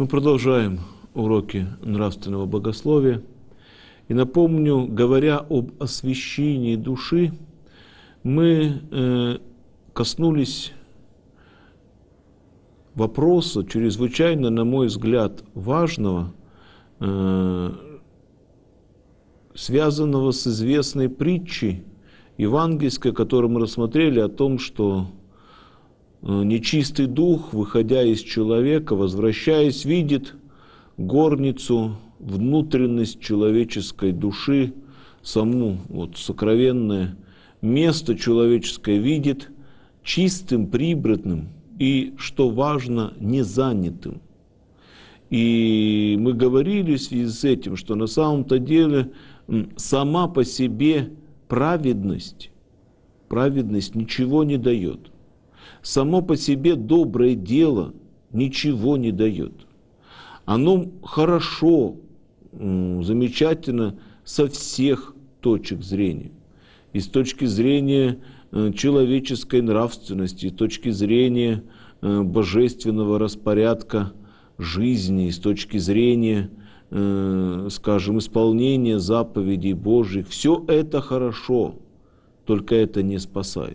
Мы продолжаем уроки нравственного богословия. И напомню, говоря об освящении души, мы коснулись вопроса, чрезвычайно, на мой взгляд, важного, связанного с известной притчей евангельской, которую мы рассмотрели, о том, что нечистый дух, выходя из человека, возвращаясь, видит горницу, внутренность человеческой души, саму сокровенное место человеческое видит чистым, прибранным и, что важно, незанятым. И мы говорили в связи с этим, что на самом-то деле сама по себе праведность ничего не дает. Само по себе доброе дело ничего не дает. Оно хорошо, замечательно со всех точек зрения. И с точки зрения человеческой нравственности, с точки зрения божественного распорядка жизни, с точки зрения, скажем, исполнения заповедей Божьих. Все это хорошо, только это не спасает.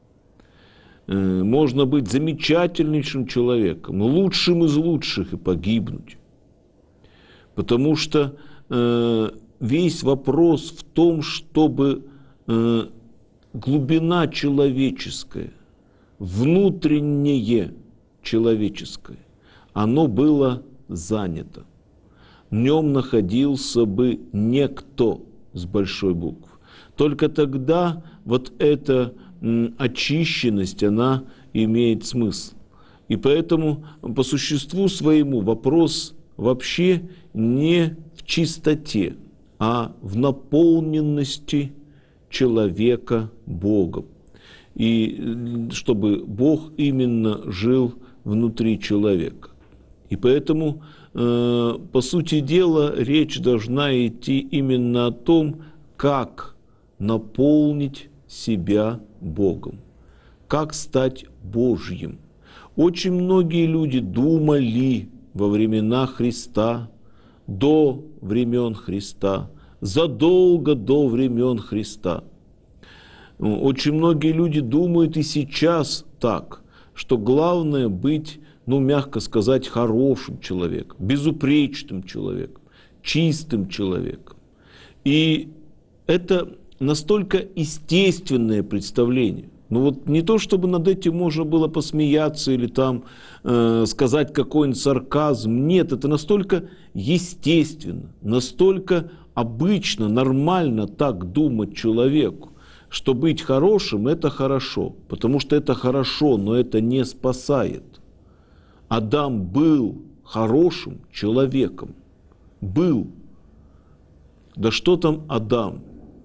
Можно быть замечательнейшим человеком, лучшим из лучших и погибнуть. Потому что весь вопрос в том, чтобы глубина человеческая, внутреннее человеческое, оно было занято. В нем находился бы некто с большой буквы. Только тогда вот эта очищенность, она имеет смысл. И поэтому по существу своему вопрос вообще не в чистоте, а в наполненности человека Богом. И чтобы Бог именно жил внутри человека. И поэтому, по сути дела, речь должна идти именно о том, как наполнить себя Богом, как стать Божьим. Очень многие люди думали во времена Христа, до времен Христа, задолго до времен Христа. Очень многие люди думают и сейчас так, что главное быть, мягко сказать, хорошим человеком, безупречным человеком, чистым человеком. И это настолько естественное представление. Не то, чтобы над этим можно было посмеяться или там сказать какой-нибудь сарказм. Нет, это настолько естественно, настолько обычно, нормально так думать человеку, что быть хорошим – это хорошо, потому что это хорошо, но это не спасает. Адам был хорошим человеком. Был. Да что там Адам?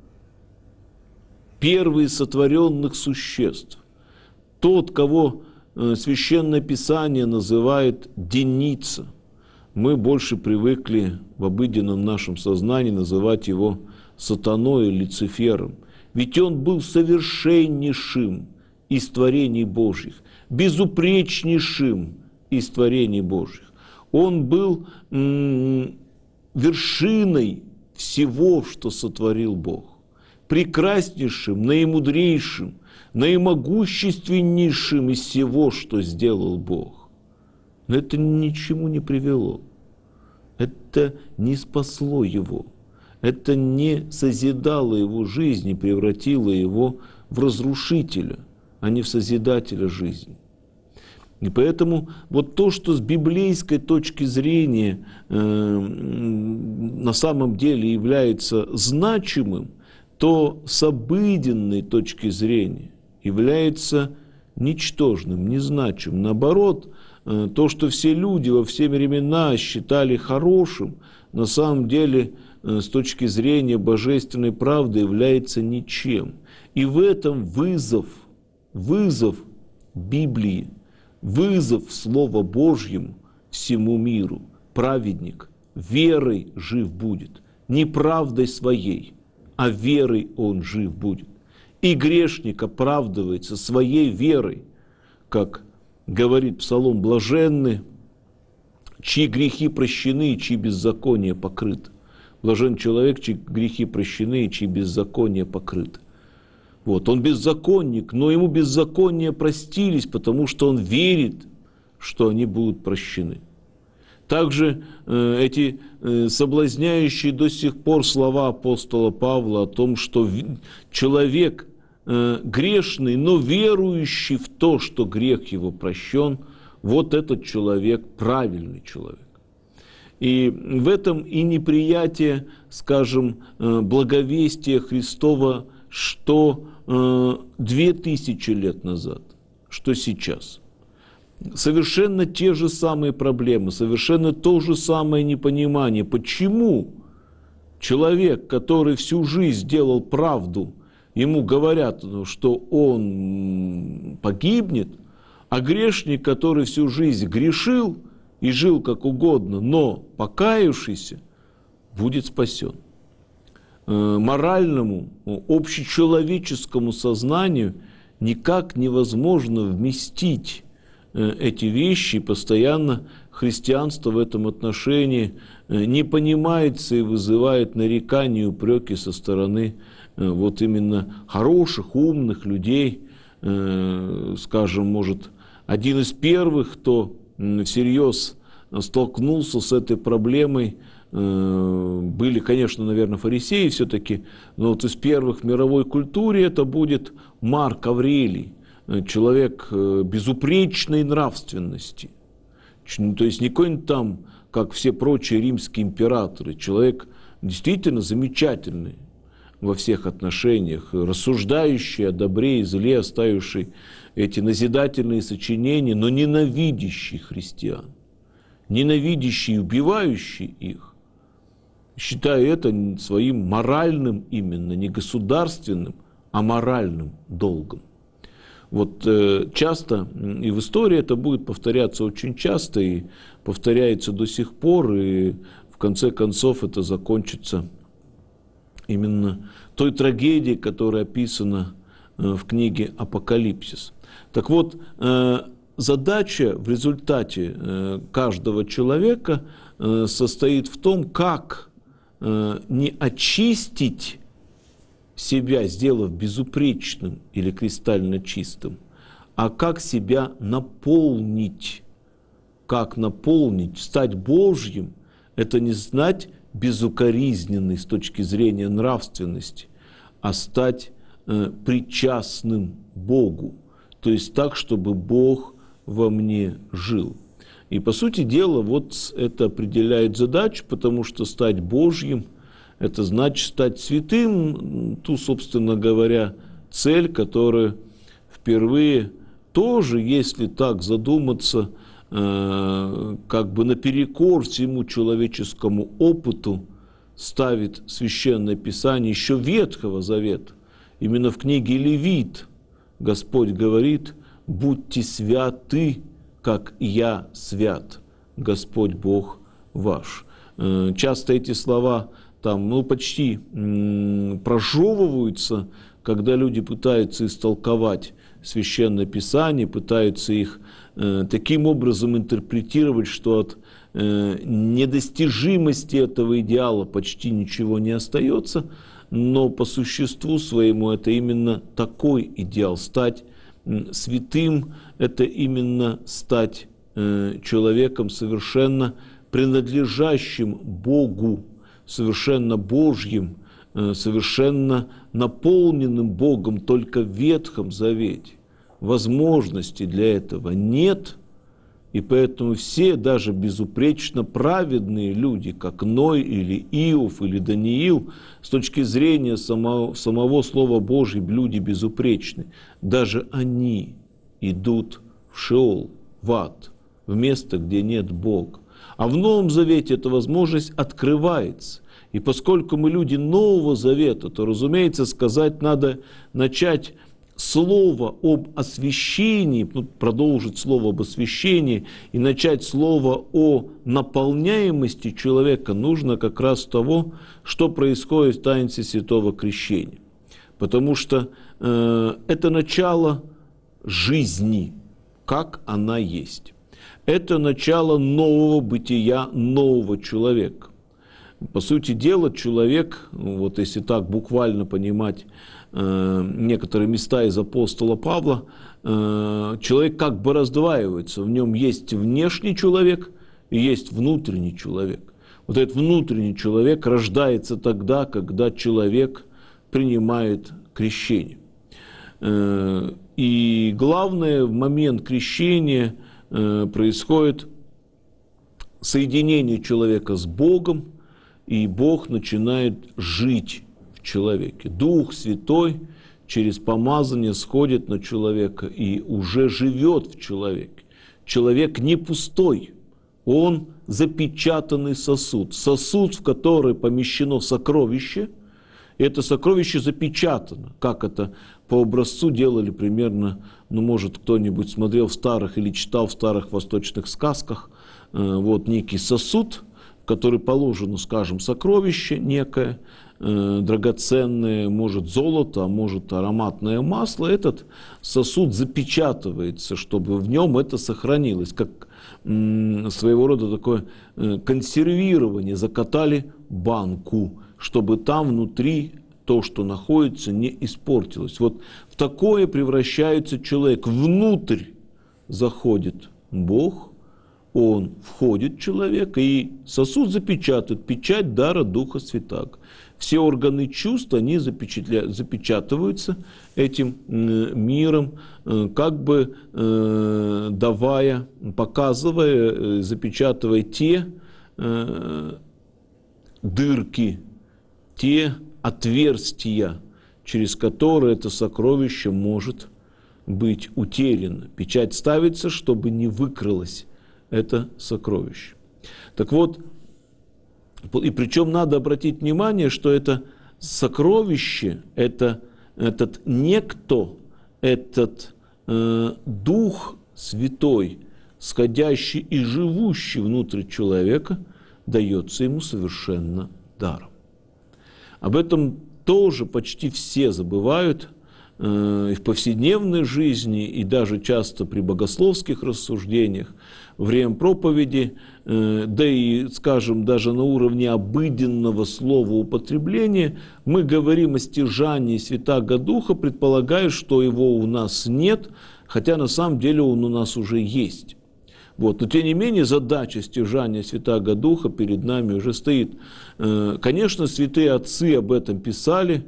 Первый из сотворенных существ. Тот, кого Священное Писание называет Деница. Мы больше привыкли в обыденном нашем сознании называть его сатаной, Люцифером. Ведь он был совершеннейшим из творений Божьих, безупречнейшим из творений Божьих. Он был вершиной всего, что сотворил Бог. Прекраснейшим, наимудрейшим, наимогущественнейшим из всего, что сделал Бог. Но это ни к чему не привело. Это не спасло его. Это не созидало его жизнь и превратило его в разрушителя, а не в созидателя жизни. И поэтому то, что с библейской точки зрения на самом деле является значимым, то с обыденной точки зрения является ничтожным, незначимым. Наоборот, то, что все люди во все времена считали хорошим, на самом деле с точки зрения божественной правды является ничем. И в этом вызов Библии, вызов Слова Божьему всему миру. Праведник верой жив будет, не правдой своей, а верой он жив будет. И грешник оправдывается своей верой, как говорит Псалом: блаженны чьи грехи прощены и чьи беззакония покрыты. Блажен человек, чьи грехи прощены и чьи беззакония покрыты. Вот, он беззаконник, но ему беззакония простились, потому что он верит, что они будут прощены. Также эти соблазняющие до сих пор слова апостола Павла о том, что человек грешный, но верующий в то, что грех его прощен, вот этот человек правильный человек. И в этом и неприятие, скажем, благовестия Христова, что 2000 лет назад, что сейчас. Совершенно те же самые проблемы, совершенно то же самое непонимание. Почему человек, который всю жизнь делал правду, ему говорят, что он погибнет, а грешник, который всю жизнь грешил и жил как угодно, но покаявшийся, будет спасен. Моральному, общечеловеческому сознанию никак невозможно вместить эти вещи, и постоянно христианство в этом отношении не понимается и вызывает нарекания и упреки со стороны вот именно хороших, умных людей. Скажем, может, один из первых, кто всерьез столкнулся с этой проблемой, были, конечно, наверное, фарисеи все-таки, но вот из первых в мировой культуре это будет Марк Аврелий, человек безупречной нравственности. То есть не какой-нибудь там, как все прочие римские императоры, человек действительно замечательный во всех отношениях, рассуждающий о добре и зле, оставивший эти назидательные сочинения, но ненавидящий христиан, ненавидящий и убивающий их, считая это своим моральным именно, не государственным, а моральным долгом. Вот часто и в истории это будет повторяться очень часто, и повторяется до сих пор, и в конце концов это закончится именно той трагедией, которая описана в книге «Апокалипсис». Так вот, задача в результате каждого человека состоит в том, как не очистить себя, сделав безупречным или кристально чистым, а как себя наполнить. Как наполнить, стать Божьим, это не знать безукоризненный с точки зрения нравственности, а стать причастным Богу, то есть так, чтобы Бог во мне жил. И по сути дела вот это определяет задачу, потому что стать Божьим – это значит стать святым, ту, собственно говоря, цель, которая впервые тоже, если так задуматься, как бы наперекор всему человеческому опыту, ставит Священное Писание еще Ветхого Завета. Именно в книге Левит Господь говорит: «Будьте святы, как я свят, Господь Бог ваш». Часто эти слова там, почти прожевываются, когда люди пытаются истолковать Священное Писание, пытаются их таким образом интерпретировать, что от недостижимости этого идеала почти ничего не остается, но по существу своему это именно такой идеал. Стать святым – это именно стать человеком совершенно принадлежащим Богу, совершенно Божьим, совершенно наполненным Богом только в Ветхом Завете. Возможности для этого нет, и поэтому все, даже безупречно праведные люди, как Ной или Иов или Даниил, с точки зрения самого Слова Божьего, люди безупречны, даже они идут в Шеол, в ад, в место, где нет Бога. А в Новом Завете эта возможность открывается. И поскольку мы люди Нового Завета, то, разумеется, сказать надо начать слово об освящении, продолжить слово об освящении и начать слово о наполняемости человека нужно как раз с того, что происходит в таинстве Святого Крещения. Потому что это начало жизни, как она есть. это начало нового бытия, нового человека. По сути дела, человек, вот если так буквально понимать некоторые места из апостола Павла, человек как бы раздваивается. В нем есть внешний человек и есть внутренний человек. Вот этот внутренний человек рождается тогда, когда человек принимает крещение. И главное, в момент крещения происходит соединение человека с Богом, и Бог начинает жить в человеке. Дух Святой через помазание сходит на человека и уже живет в человеке. Человек не пустой, он запечатанный сосуд. Сосуд, в который помещено сокровище, и это сокровище запечатано. Как это по образцу делали примерно, может, кто-нибудь смотрел в старых или читал в старых восточных сказках, вот некий сосуд, в который положено, скажем, сокровище некое, драгоценное, может, золото, а может, ароматное масло. Этот сосуд запечатывается, чтобы в нем это сохранилось, как своего рода такое консервирование. Закатали банку, чтобы там внутри то, что находится, не испортилось. Вот в такое превращается человек. Внутрь заходит Бог, он входит в человека, и сосуд запечатывает, печать дара Духа Святаго. Все органы чувств, они запечатываются этим миром, как бы давая, показывая, запечатывая те дырки, те отверстия, через которые это сокровище может быть утеряно. Печать ставится, чтобы не выкралось это сокровище. Так вот, и причем надо обратить внимание, что это сокровище, этот некто, этот Дух Святой, сходящий и живущий внутрь человека, дается ему совершенно даром. Об этом тоже почти все забывают и в повседневной жизни, и даже часто при богословских рассуждениях, время проповеди, да и, скажем, даже на уровне обыденного слова употребления, мы говорим о стяжании Святаго Духа, предполагая, что его у нас нет, хотя на самом деле он у нас уже есть. Вот. Но тем не менее задача стяжания Святаго Духа перед нами уже стоит. Конечно, святые отцы об этом писали,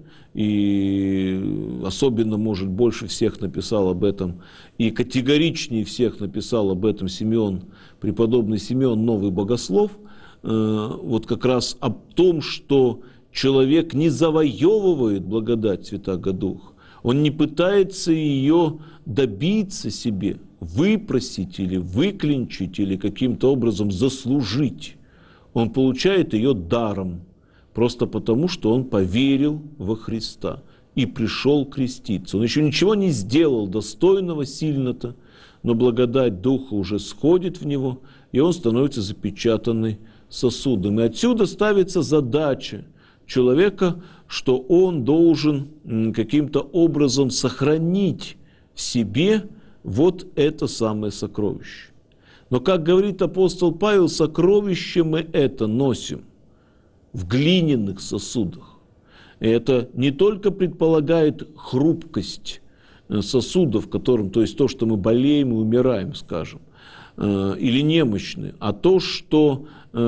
и особенно, может, больше всех написал об этом, и категоричнее всех написал об этом Симеон, преподобный Симеон, новый богослов, вот как раз о том, что человек не завоевывает благодать Святаго Духа, он не пытается ее добиться себе, выпросить или выклинчить, или каким-то образом заслужить. Он получает ее даром, просто потому, что он поверил во Христа и пришел креститься. Он еще ничего не сделал достойного сильно-то, но благодать Духа уже сходит в него, и он становится запечатанным сосудом. И отсюда ставится задача человека, что он должен каким-то образом сохранить в себе вот это самое сокровище. Но, как говорит апостол Павел, сокровище мы это носим в глиняных сосудах. И это не только предполагает хрупкость сосудов, которым, то есть то, что мы болеем и умираем, скажем, или немощны, а то, что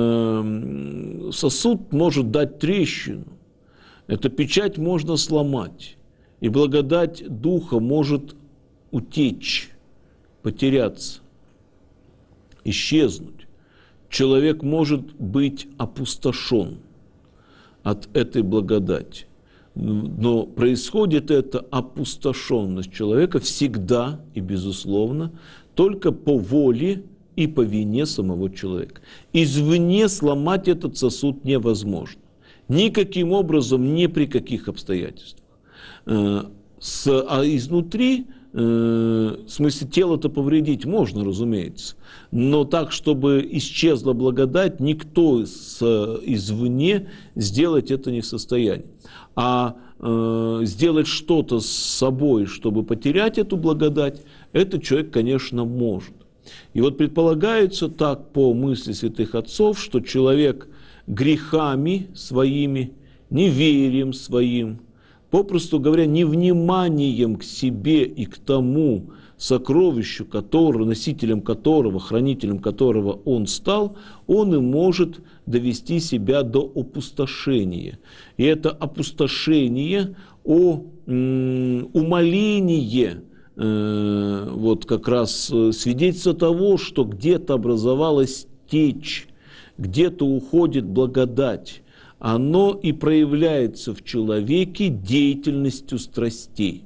сосуд может дать трещину. Эту печать можно сломать, и благодать Духа может утечь, потеряться, исчезнуть. Человек может быть опустошен от этой благодати. Но происходит эта опустошенность человека всегда и безусловно только по воле и по вине самого человека. Извне сломать этот сосуд невозможно. Никаким образом, ни при каких обстоятельствах. А изнутри, в смысле, тело-то повредить можно, разумеется, но так, чтобы исчезла благодать, никто извне сделать это не в состоянии. А сделать что-то с собой, чтобы потерять эту благодать, этот человек, конечно, может. И вот предполагается так по мысли святых отцов, что человек грехами своими, неверием своим, попросту говоря, невниманием к себе и к тому сокровищу, носителем которого, хранителем которого он стал, он и может довести себя до опустошения. И это опустошение, умаление, вот как раз свидетельство того, что где-то образовалась течь, где-то уходит благодать, оно и проявляется в человеке деятельностью страстей.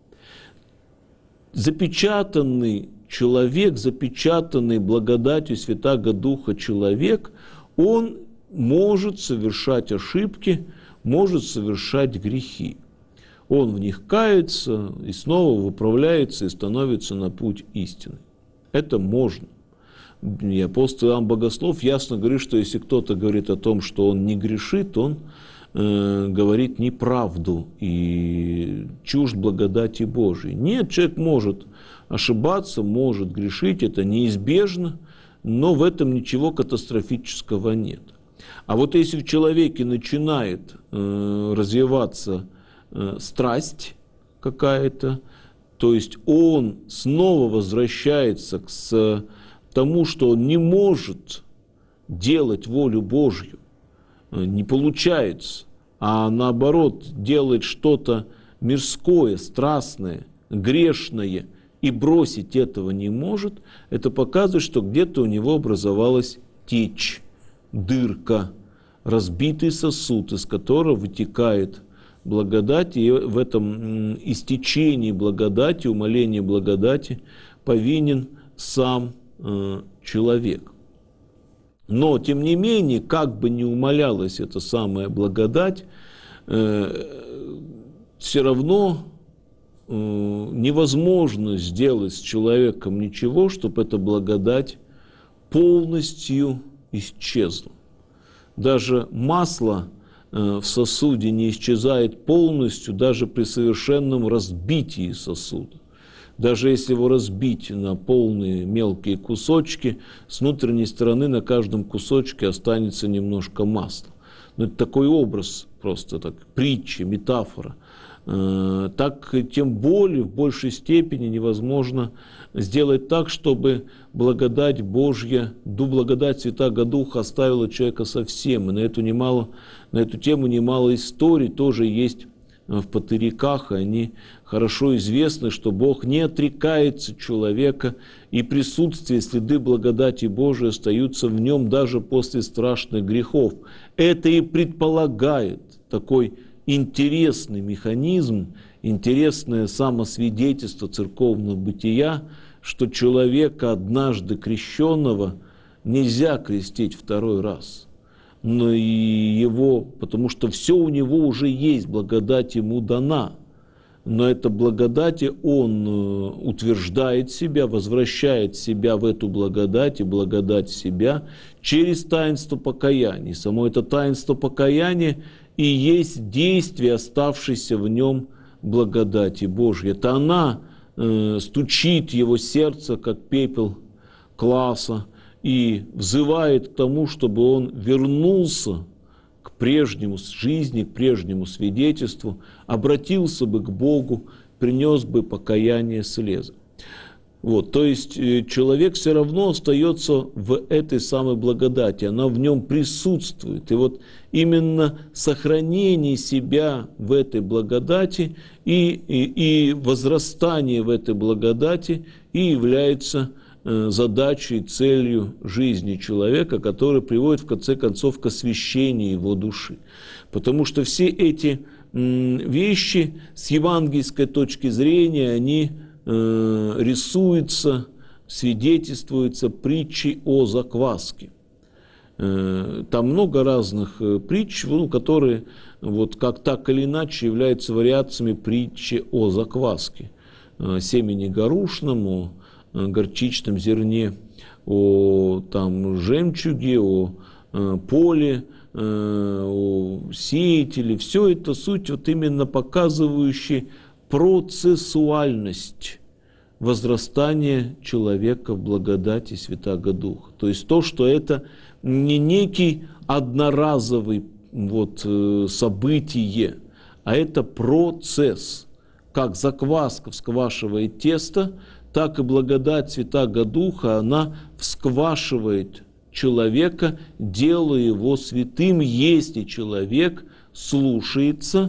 Запечатанный человек, запечатанный благодатью Святаго Духа человек, он может совершать ошибки, может совершать грехи. Он в них кается и снова выправляется и становится на путь истины. Это можно. И апостол Иоанн Богослов ясно говорит, что если кто-то говорит о том, что он не грешит, он говорит неправду и чужд благодати Божией. Нет, человек может ошибаться, может грешить, это неизбежно, но в этом ничего катастрофического нет. А вот если в человеке начинает развиваться страсть какая-то, то есть он снова возвращается к тому, что он не может делать волю Божью, не получается, а наоборот делает что-то мирское, страстное, грешное, и бросить этого не может, это показывает, что где-то у него образовалась течь, дырка, разбитый сосуд, из которого вытекает благодать, и в этом истечении благодати, умолении благодати повинен сам человек. Но, тем не менее, как бы ни умалялась эта самая благодать, все равно невозможно сделать с человеком ничего, чтобы эта благодать полностью исчезла. Даже масло в сосуде не исчезает полностью даже при совершенном разбитии сосуда. Даже если его разбить на полные мелкие кусочки, с внутренней стороны на каждом кусочке останется немножко масла. Но это такой образ, просто так, притча, метафора. Так тем более в большей степени невозможно сделать так, чтобы благодать Божья, благодать Святаго Духа оставила человека совсем. И на эту тему немало историй тоже есть в патыриках, и они хорошо известны, что Бог не отрекается человека, и присутствие, следы благодати Божией остаются в нем даже после страшных грехов. Это и предполагает такой интересный механизм, интересное самосвидетельство церковного бытия, что человека, однажды крещенного, нельзя крестить второй раз. Но и его, потому что все у него уже есть, благодать ему дана. Но эта благодать он утверждает себя, возвращает себя в эту благодать и благодать себя через таинство покаяния. Само это таинство покаяния и есть действие, оставшееся в нем благодати Божьей. Это она стучит его сердце, как пепел класса, и взывает к тому, чтобы он вернулся к прежнему жизни, к прежнему свидетельству, обратился бы к Богу, принес бы покаяние слезы. Вот, то есть человек все равно остается в этой самой благодати, она в нем присутствует. И вот именно сохранение себя в этой благодати и возрастание в этой благодати и является задачей, целью жизни человека, которая приводит в конце концов к освящению его души. Потому что все эти вещи с евангельской точки зрения, они рисуются, свидетельствуются притчей о закваске. Там много разных притч, которые вот как так или иначе являются вариациями притчи о закваске. О семени горушном, о горчичном зерне, о жемчуге, о поле, о сеятеле. Все это суть вот именно показывающая процессуальность возрастание человека в благодати Святаго Духа. То есть то, что это не некий одноразовый событие, а это процесс. Как закваска всквашивает тесто, так и благодать Святаго Духа, она всквашивает человека, делая его святым, если человек слушается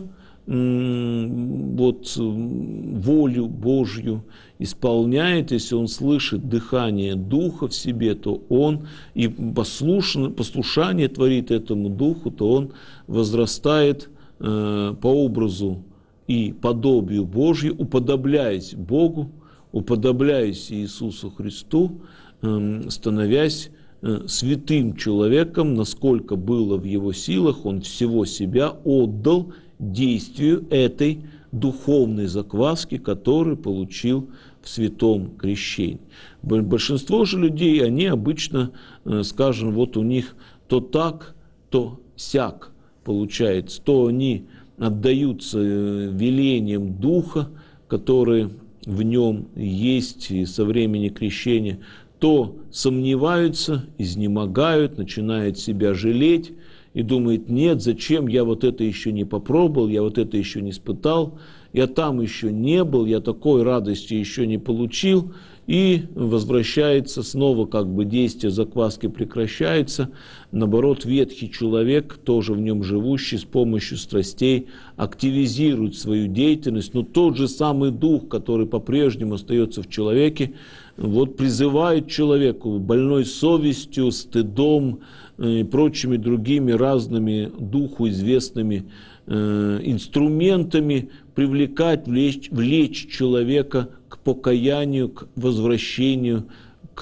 волю Божью, исполняет, если он слышит дыхание Духа в себе, то он и послушание творит этому Духу, то он возрастает по образу и подобию Божью, уподобляясь Богу, уподобляясь Иисусу Христу, становясь святым человеком, насколько было в его силах, он всего себя отдал действию этой духовной закваски, которую получил в святом крещении. Большинство же людей, они обычно, скажем, вот у них то так, то сяк получается, то они отдаются велениям Духа, которые в нем есть и со времени крещения, то сомневаются, изнемогают, начинают себя жалеть и думают: нет, зачем, я вот это еще не попробовал, я вот это еще не испытал, я там еще не был, я такой радости еще не получил, и возвращается снова, как бы действие закваски прекращается. Наоборот, ветхий человек, тоже в нем живущий, с помощью страстей активизирует свою деятельность, но тот же самый дух, который по-прежнему остается в человеке, призывает человеку больной совестью, стыдом и прочими другими разными духу известными инструментами привлекать, влечь человека к покаянию, к возвращению к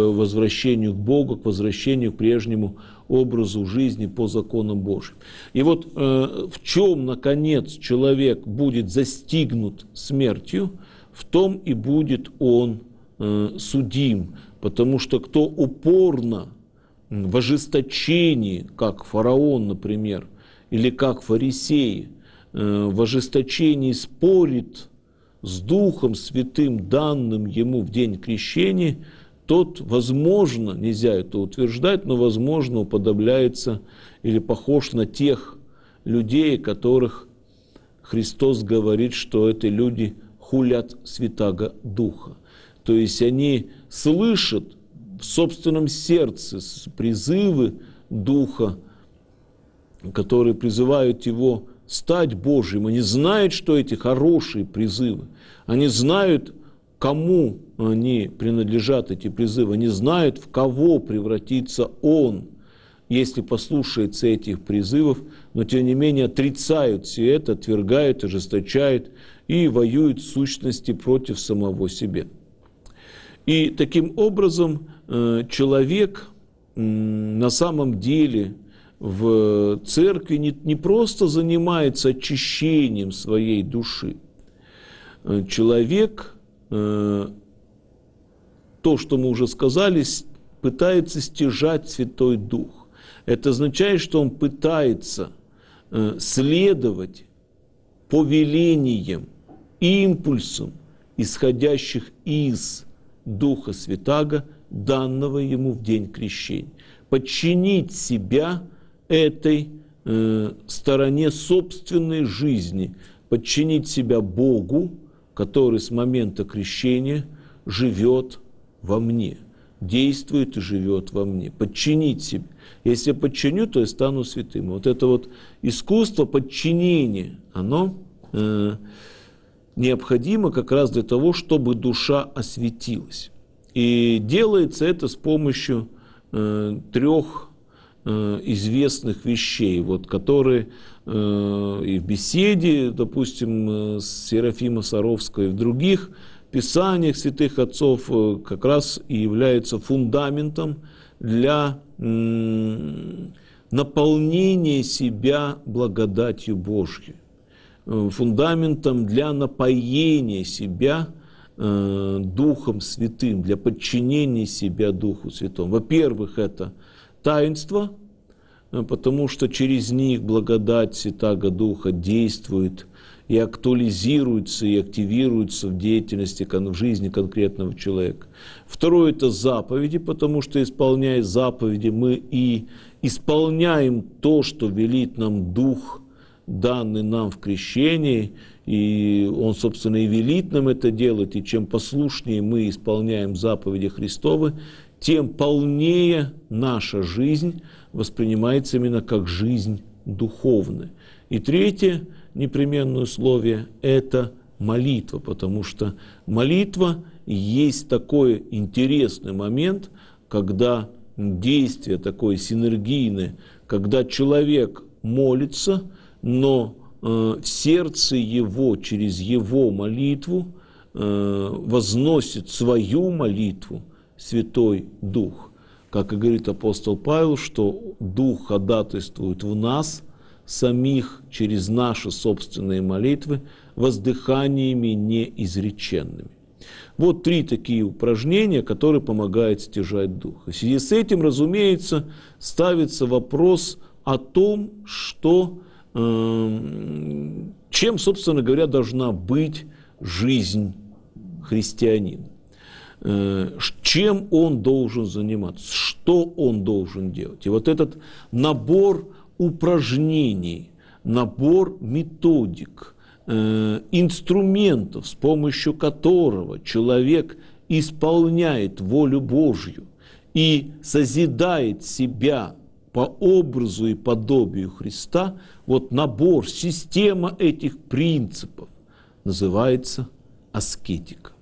Богу, к возвращению к прежнему образу жизни по законам Божьим. И вот в чем, наконец, человек будет застигнут смертью, в том и будет он судим, потому что кто упорно в ожесточении, как фараон, например, или как фарисеи, в ожесточении спорит с Духом Святым, данным ему в день крещения, тот, возможно, нельзя это утверждать, но, возможно, уподобляется или похож на тех людей, которых Христос говорит, что это люди хулят Святаго Духа. То есть они слышат в собственном сердце призывы Духа, которые призывают его стать Божьим. Они знают, что эти хорошие призывы. Они знают, кому они принадлежат, эти призывы. Они знают, в кого превратится он, если послушается этих призывов, но тем не менее отрицают все это, отвергают, ожесточают и воюют в сущности против самого себя. И таким образом человек на самом деле в церкви не просто занимается очищением своей души. Человек, то, что мы уже сказали, пытается стяжать Святой Дух. Это означает, что он пытается следовать повелениям, импульсам, исходящих из Духа Святаго, данного ему в день крещения. Подчинить себя этой стороне собственной жизни, подчинить себя Богу, который с момента крещения живет во мне, действует и живет во мне. Подчинить себя. Если я подчиню, то я стану святым. Вот это вот искусство подчинения, оно необходимо как раз для того, чтобы душа осветилась. И делается это с помощью трех известных вещей, которые и в беседе, допустим, с Серафима Саровской, и в других писаниях святых отцов как раз и являются фундаментом для наполнения себя благодатью Божьей, фундаментом для напоения себя Духом Святым, для подчинения себя Духу Святому. Во-первых, это таинство, потому что через них благодать Святаго Духа действует и актуализируется, и активируется в деятельности, в жизни конкретного человека. Второе – это заповеди, потому что, исполняя заповеди, мы и исполняем то, что велит нам Дух, данный нам в крещении, и Он, собственно, и велит нам это делать, и чем послушнее мы исполняем заповеди Христовы, тем полнее наша жизнь воспринимается именно как жизнь духовная. И третье непременное условие – это молитва, потому что молитва есть такой интересный момент, когда действие такое синергийное, когда человек молится, но в сердце его, через его молитву возносит свою молитву Святой Дух. Как и говорит апостол Павел, что Дух ходатайствует в нас самих через наши собственные молитвы воздыханиями неизреченными. Вот 3 такие упражнения, которые помогают стяжать Дух. В связи с этим, разумеется, ставится вопрос о том, что, чем, собственно говоря, должна быть жизнь христианина. Чем он должен заниматься, что он должен делать. И вот этот набор упражнений, набор методик, инструментов, с помощью которого человек исполняет волю Божью и созидает себя по образу и подобию Христа, вот набор, система этих принципов называется аскетика.